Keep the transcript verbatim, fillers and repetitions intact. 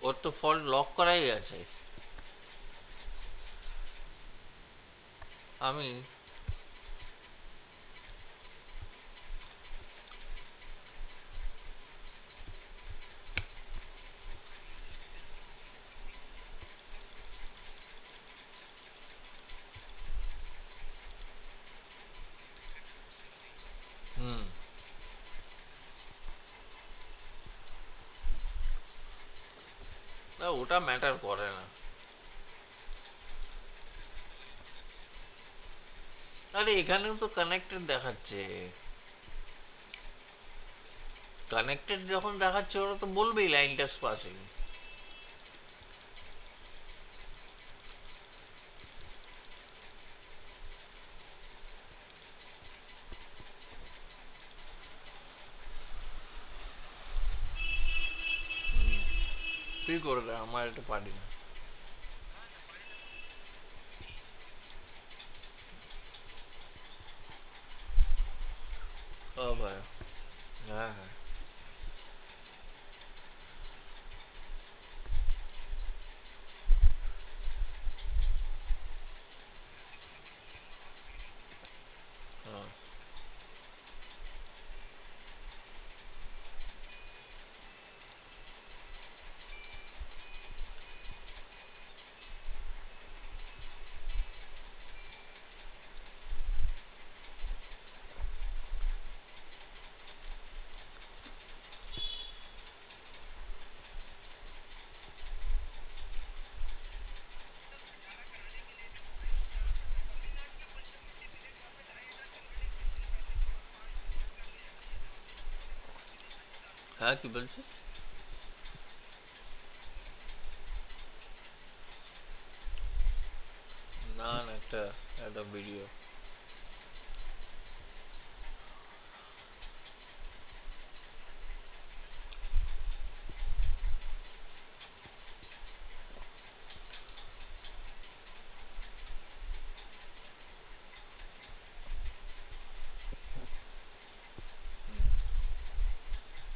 ওর তো fault lock করাই আছে। আমি হুম, না ওটা ম্যাটার করে না। আরে এখানেও তো কানেক্টেড দেখাচ্ছে। কানেক্টেড যখন দেখাচ্ছে ওরা তো বলবেই লাইনটা পাসিং। তুই করে দে, আমার এটা পারি না। ও ভাই, হ্যাঁ হ্যাঁ। হ্যাঁ। হ্যাঁ কি বলছিস? না না, একটা একটা ভিডিও।